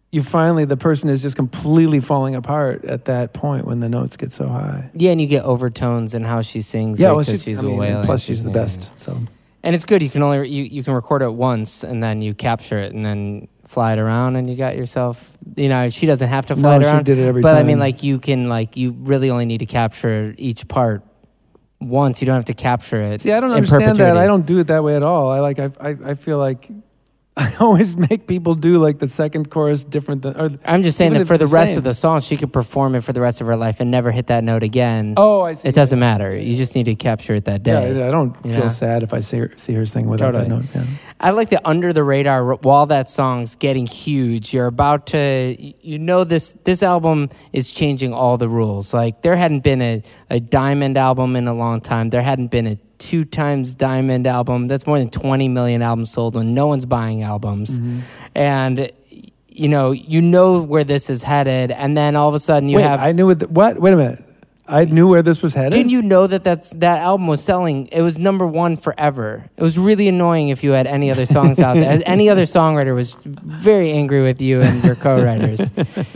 the person is just completely falling apart at that point when the notes get so high. Yeah, and you get overtones in how she sings. Yeah, like, well, she's and plus she's the best. So, and it's good. You can only you can record it once, and then you capture it, and then fly it around, and you got yourself. She doesn't have to fly it around. She did it every but time. I mean, like you really only need to capture each part once. You don't have to capture it. See, I don't in understand perpetuity. that. I don't do it that way at all. I feel like I always make people do like the second chorus different than. Or I'm just saying even that if for it's the rest same. of the song, she could perform it for the rest of her life and never hit that note again. Oh, I see. It doesn't matter. You just need to capture it that day. Yeah, I don't you feel know? sad if I see her sing without that Totally. note. Yeah. I like that under the radar, while that song's getting huge, you're about to, this album is changing all the rules. Like, there hadn't been a Diamond album in a long time. There hadn't been a 2 times Diamond album. That's more than 20 million albums sold when no one's buying albums. Mm-hmm. And, you know where this is headed. And then all of a sudden I knew what? Wait a minute. I knew where this was headed? Didn't you know that that album was selling? It was number 1 forever. It was really annoying if you had any other songs out there. Any other songwriter was very angry with you and your co-writers.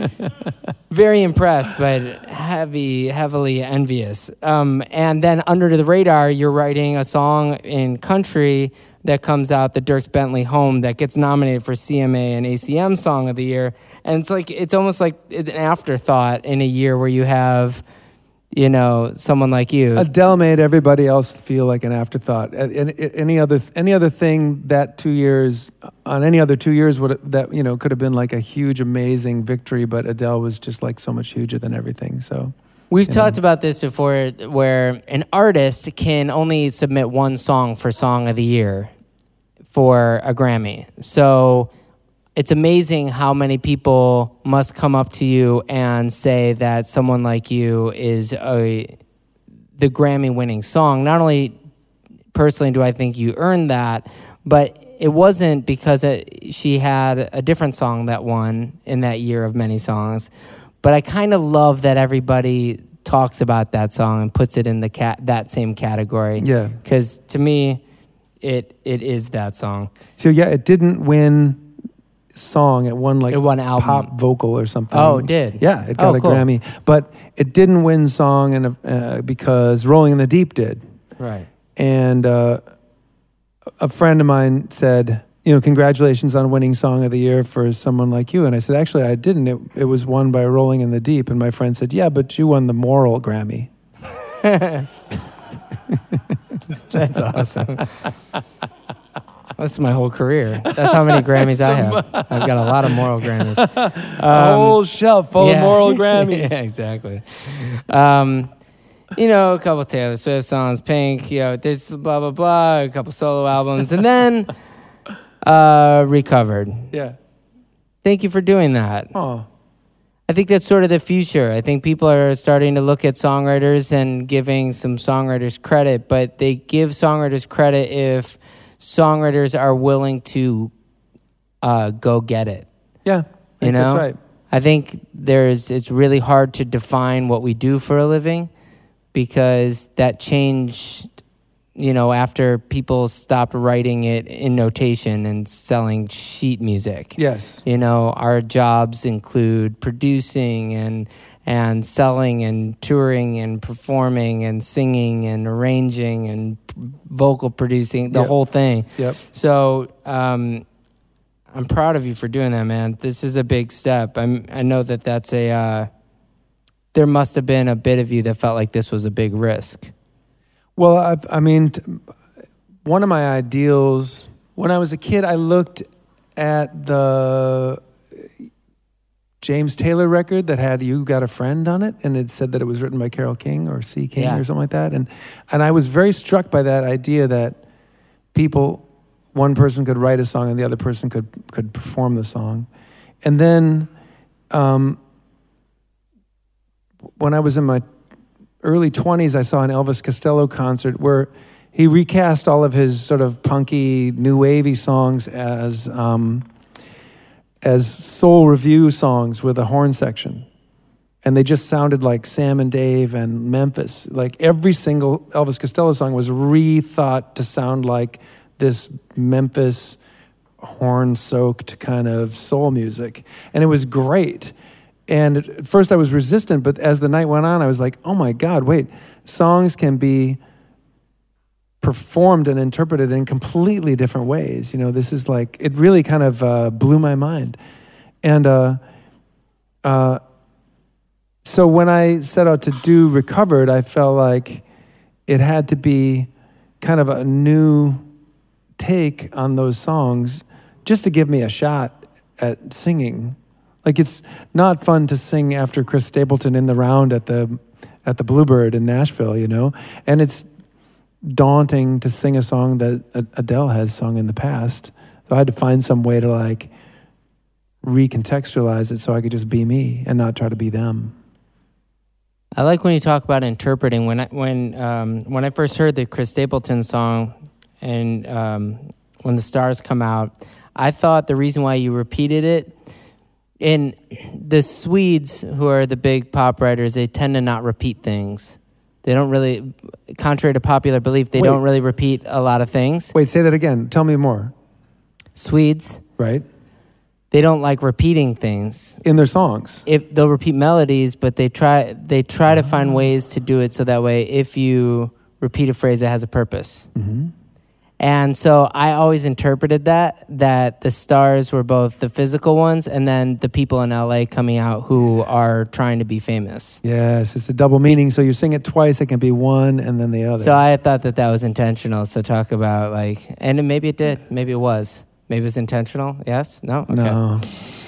Very impressed, but heavily envious. And then under the radar, you're writing a song in country that comes out, the Dierks Bentley Home, that gets nominated for CMA and ACM Song of the Year. And it's almost like an afterthought in a year where you have... someone like you. Adele made everybody else feel like an afterthought. Any other thing that 2 years on any other 2 years could have been like a huge, amazing victory, but Adele was just like so much huger than everything. So we've talked about this before, where an artist can only submit one song for Song of the Year for a Grammy. So it's amazing how many people must come up to you and say that someone like you is the Grammy-winning song. Not only personally do I think you earned that, but it wasn't because she had a different song that won in that year of many songs. But I kind of love that everybody talks about that song and puts it in that same category. Yeah. Because to me, it is that song. So yeah, it didn't win song. It won It won album. pop vocal or something. Oh, it did? Yeah, it got a cool. Grammy, but it didn't win song, and because Rolling in the Deep did. Right. And a friend of mine said, congratulations on winning Song of the Year for someone like you. And I said, actually, I didn't. It was won by Rolling in the Deep. And my friend said, yeah, but you won the moral Grammy. That's awesome. That's my whole career. That's how many Grammys I have. I've got a lot of moral Grammys. A whole shelf full of moral Grammys. Yeah, exactly. A couple Taylor Swift songs, Pink, there's blah, blah, blah, a couple solo albums, and then Recovered. Yeah. Thank you for doing that. Oh. I think that's sort of the future. I think people are starting to look at songwriters and giving some songwriters credit, but they give songwriters credit if songwriters are willing to go get it. Yeah, that's right. I think it's really hard to define what we do for a living, because that changed, after people stopped writing it in notation and selling sheet music. Yes. Our jobs include producing and selling and touring and performing and singing and arranging and vocal producing, the whole thing. Yep. So I'm proud of you for doing that, man. This is a big step. I know that's there must have been a bit of you that felt like this was a big risk. Well, one of my ideals, when I was a kid, I looked at the James Taylor record that had You Got a Friend on it, and it said that it was written by Carole King or C. King or something like that. And I was very struck by that idea that one person could write a song and the other person could perform the song. And then when I was in my early 20s, I saw an Elvis Costello concert where he recast all of his sort of punky, new wavy songs as soul review songs with a horn section. And they just sounded like Sam and Dave and Memphis. Like every single Elvis Costello song was rethought to sound like this Memphis horn-soaked kind of soul music. And it was great. And at first I was resistant, but as the night went on, I was like, oh my God, wait, songs can be performed and interpreted in completely different ways. You know, this is like, it really kind of blew my mind. And so when I set out to do Recovered, I felt like it had to be kind of a new take on those songs just to give me a shot at singing. Like, it's not fun to sing after Chris Stapleton in the round at the Bluebird in Nashville, you know? And it's daunting to sing a song that Adele has sung in the past. So I had to find some way to like recontextualize it so I could just be me and not try to be them. I like when you talk about interpreting. When I first heard the Chris Stapleton song and When the Stars Come Out, I thought the reason why you repeated it, in the Swedes, who are the big pop writers, they tend to not repeat things. They don't really, contrary to popular belief, they don't really repeat a lot of things. Wait, say that again. Tell me more. Swedes, right? They don't like repeating things in their songs. If they'll repeat melodies, but they try to find ways to do it so that way, if you repeat a phrase, it has a purpose. Mm-hmm. And so I always interpreted that the stars were both the physical ones and then the people in LA coming out who are trying to be famous. Yes, it's a double meaning. So you sing it twice, it can be one and then the other. So I thought that was intentional. So talk about like, and maybe it did, maybe it was. Maybe it was intentional. Yes? No? Okay. No.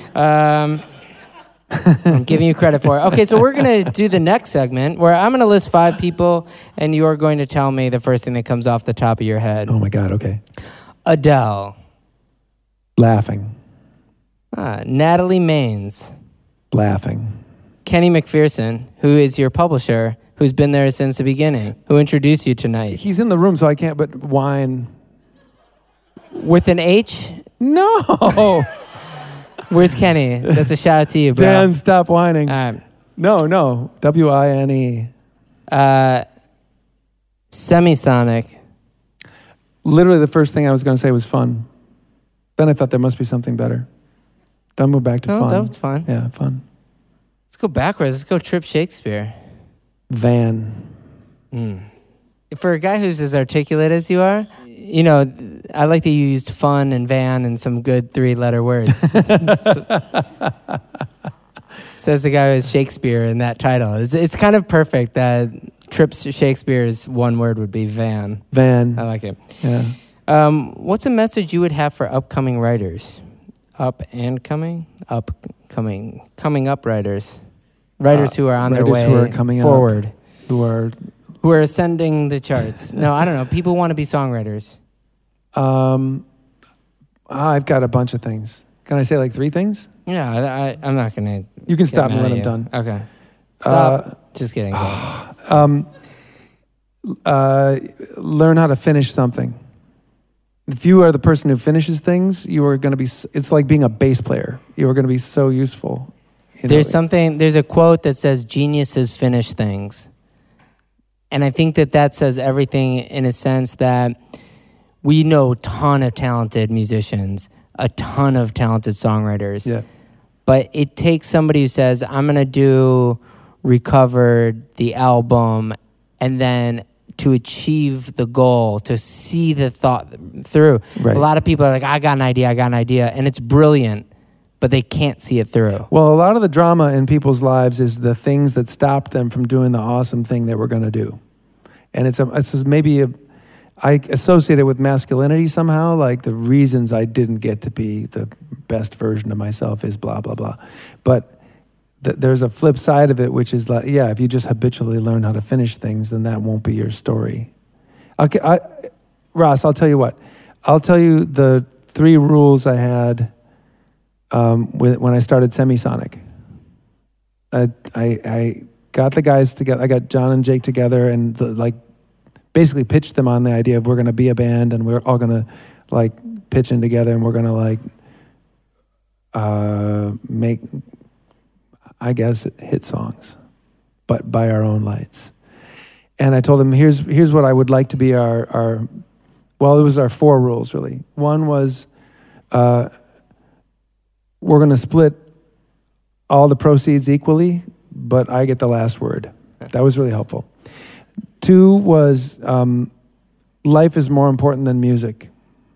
I'm giving you credit for it. Okay, so we're going to do the next segment where I'm going to list 5 people and you are going to tell me the first thing that comes off the top of your head. Oh my God, okay. Adele. Laughing. Natalie Maines. Laughing. Kenny McPherson, who is your publisher, who's been there since the beginning, who introduced you tonight. He's in the room, so I can't but whine. With an H? No! Where's Kenny? That's a shout out to you, bro. Dan, stop whining. All right. No. W-I-N-E. Semisonic. Literally the first thing I was going to say was fun. Then I thought there must be something better. Then we're back to fun. That was fun. Yeah, fun. Let's go backwards. Let's go Trip Shakespeare. Van. For a guy who's as articulate as you are, you know, I like that you used fun and van and some good 3-letter words. Says the guy who has Shakespeare in that title. It's kind of perfect that Trip Shakespeare's one word would be van. Van. I like it. Yeah. What's a message you would have for upcoming writers? Coming up writers. Writers who are on their way who are coming forward. Up, who are ascending the charts. No, I don't know. People want to be songwriters. I've got a bunch of things. Can I say like 3 things? Yeah, I'm not going to... You can stop me when I'm done. Okay. Stop. Just kidding. Learn how to finish something. If you are the person who finishes things, you are going to be... It's like being a bass player. You are going to be so useful. There's a quote that says, geniuses finish things. And I think that says everything in a sense that we know a ton of talented musicians, a ton of talented songwriters. Yeah. But it takes somebody who says, I'm going to do Recovered, the album, and then to achieve the goal, to see the thought through. Right. A lot of people are like, I got an idea, and it's brilliant, but they can't see it through. Well, a lot of the drama in people's lives is the things that stopped them from doing the awesome thing they were going to do. And I associate it with masculinity somehow, like the reasons I didn't get to be the best version of myself is blah, blah, blah. But there's a flip side of it, which is like, yeah, if you just habitually learn how to finish things, then that won't be your story. Okay, Ross, I'll tell you what. I'll tell you the 3 rules I had when I started Semisonic. I got the guys together. I got John and Jake together and basically pitched them on the idea of we're going to be a band and we're all going to pitch in together and we're going to make, I guess, hit songs, but by our own lights. And I told them, here's what I would like to be it was our 4 rules really. One was we're going to split all the proceeds equally, but I get the last word. That was really helpful. 2 was life is more important than music.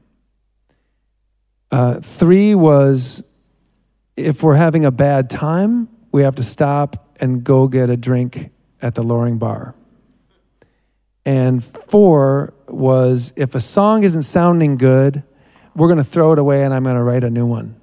3 was if we're having a bad time, we have to stop and go get a drink at the Loring Bar. And 4 was if a song isn't sounding good, we're going to throw it away and I'm going to write a new one.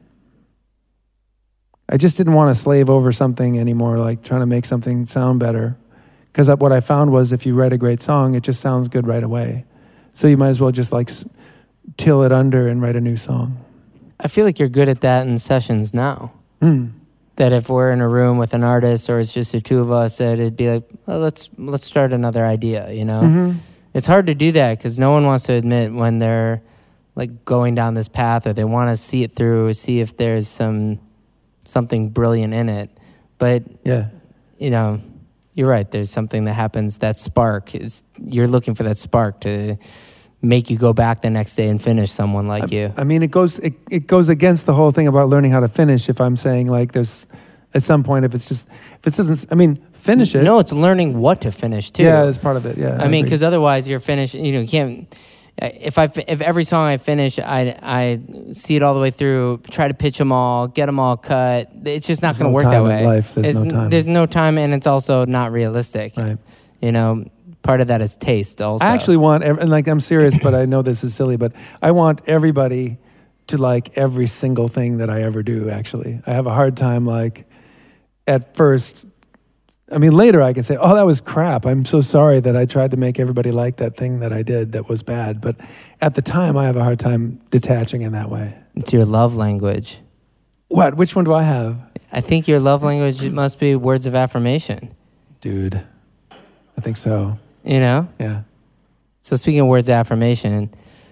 I just didn't want to slave over something anymore, like trying to make something sound better. Because what I found was if you write a great song, it just sounds good right away. So you might as well just like till it under and write a new song. I feel like you're good at that in sessions now. That if we're in a room with an artist or it's just the two of us, that it'd be like, well, let's start another idea, you know? Mm-hmm. It's hard to do that because no one wants to admit when they're like going down this path or they want to see it through, see if there's something brilliant in it. But, yeah, you know, you're right. There's something that happens, that spark. You're looking for that spark to make you go back the next day and finish someone like you. I mean, it goes against the whole thing about learning how to finish. If I'm saying like there's at some point, if it doesn't, I mean, finish it. No, it's learning what to finish too. Yeah, that's part of it. Yeah, I mean, because otherwise you're finished. You know, you can't. If every song I finish, I see it all the way through, try to pitch them all, get them all cut. It's just not going to work that way. There's no time. There's no time, and it's also not realistic. Right. You know, part of that is taste. Also, I actually want, and like I'm serious, but I know this is silly, but I want everybody to like every single thing that I ever do. Actually, I have a hard time like at first. I mean, later I can say, oh, that was crap. I'm so sorry that I tried to make everybody like that thing that I did that was bad. But at the time, I have a hard time detaching in that way. It's your love language. What? Which one do I have? I think your love language must be words of affirmation. Dude, I think so. You know? Yeah. So speaking of words of affirmation,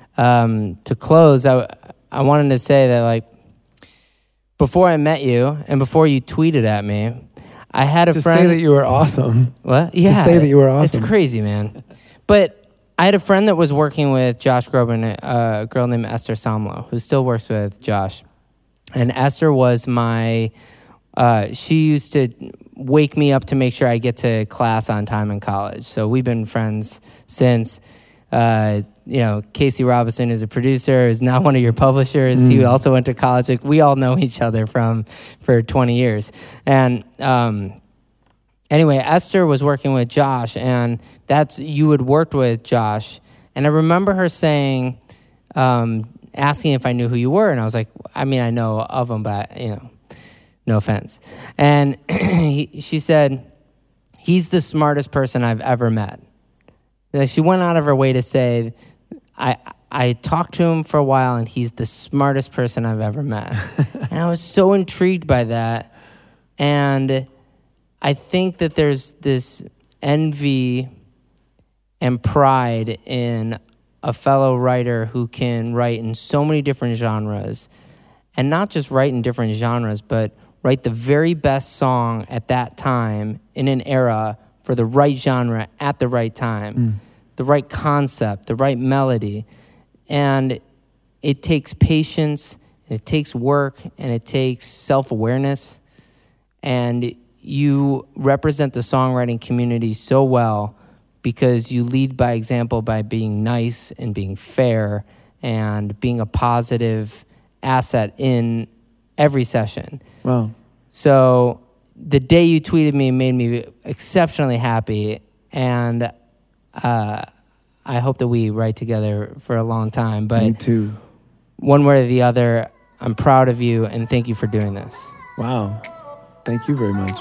to close, I wanted to say that, like, before I met you and before you tweeted at me, I had a friend... To say that you were awesome. What? Yeah. To say that you were awesome. It's crazy, man. But I had a friend that was working with Josh Groban, a girl named Esther Samlo, who still works with Josh. And Esther was my... she used to wake me up to make sure I get to class on time in college. So we've been friends since... you know, Casey Robinson is a producer, is now one of your publishers. He also went to college. Like, we all know each other for 20 years. And anyway, Esther was working with Josh, and you had worked with Josh. And I remember her saying, asking if I knew who you were. And I was like, I mean, I know of him, but, you know, no offense. And she said, he's the smartest person I've ever met. She went out of her way to say, I talked to him for a while, and he's the smartest person I've ever met. And I was so intrigued by that. And I think that there's this envy and pride in a fellow writer who can write in so many different genres. And not just write in different genres, but write the very best song at that time in an era for the right genre at the right time. The right concept, the right melody. And it takes patience, and it takes work, and it takes self-awareness. And you represent the songwriting community so well because you lead by example by being nice and being fair and being a positive asset in every session. Wow. So the day you tweeted me made me exceptionally happy, and I hope that we write together for a long time. But me too. One way or the other, I'm proud of you, and thank you for doing this. Wow. Thank you very much.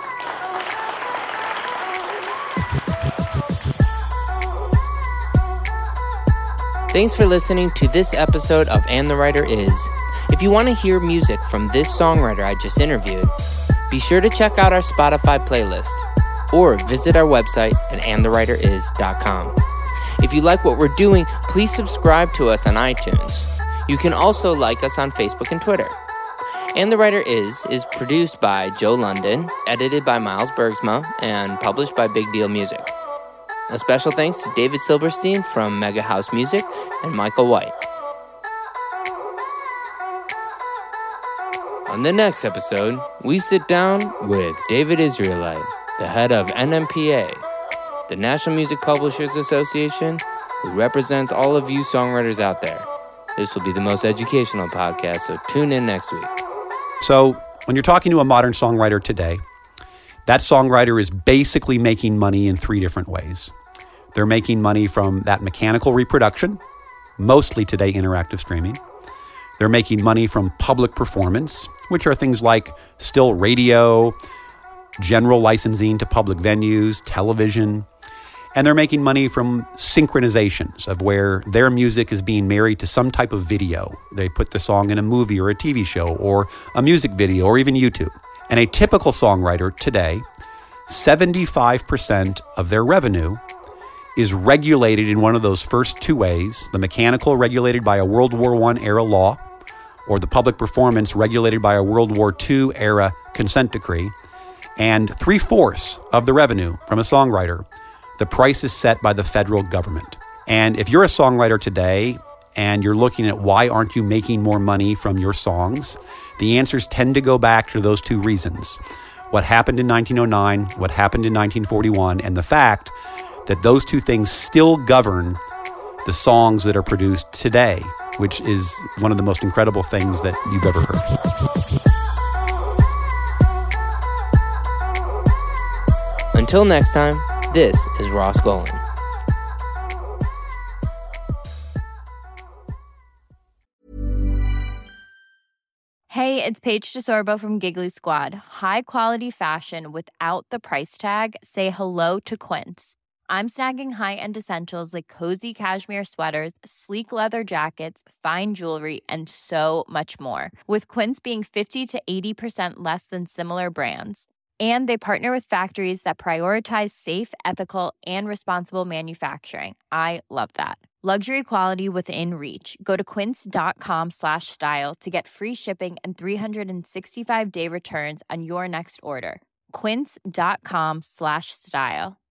Thanks for listening to this episode of And the Writer Is. If you want to hear music from this songwriter I just interviewed, be sure to check out our Spotify playlist or visit our website at andthewriteris.com. If you like what we're doing, please subscribe to us on iTunes. You can also like us on Facebook and Twitter. And the Writer is produced by Joe London, edited by Miles Bergsma, and published by Big Deal Music. A special thanks to David Silverstein from Mega House Music and Michael White. On the next episode, we sit down with David Israelite, the head of NMPA, the National Music Publishers Association, who represents all of you songwriters out there. This will be the most educational podcast, so tune in next week. So when you're talking to a modern songwriter today, that songwriter is basically making money in three different ways. They're making money from that mechanical reproduction, mostly today interactive streaming. They're making money from public performance, which are things like still radio, general licensing to public venues, television. And they're making money from synchronizations of where their music is being married to some type of video. They put the song in a movie or a TV show or a music video or even YouTube. And a typical songwriter today, 75% of their revenue is regulated in one of those first two ways, the mechanical regulated by a World War I era law, or the public performance regulated by a World War II era consent decree, and 3/4 of the revenue from a songwriter, the price is set by the federal government. And if you're a songwriter today and you're looking at why aren't you making more money from your songs, the answers tend to go back to those two reasons. What happened in 1909, what happened in 1941, and the fact that those two things still govern the songs that are produced today, which is one of the most incredible things that you've ever heard. Until next time, this is Ross Golan. Hey, it's Paige DeSorbo from Giggly Squad. High quality fashion without the price tag. Say hello to Quince. I'm snagging high-end essentials like cozy cashmere sweaters, sleek leather jackets, fine jewelry, and so much more. With Quince being 50 to 80% less than similar brands. And they partner with factories that prioritize safe, ethical, and responsible manufacturing. I love that. Luxury quality within reach. Go to quince.com/style to get free shipping and 365-day returns on your next order. Quince.com/style.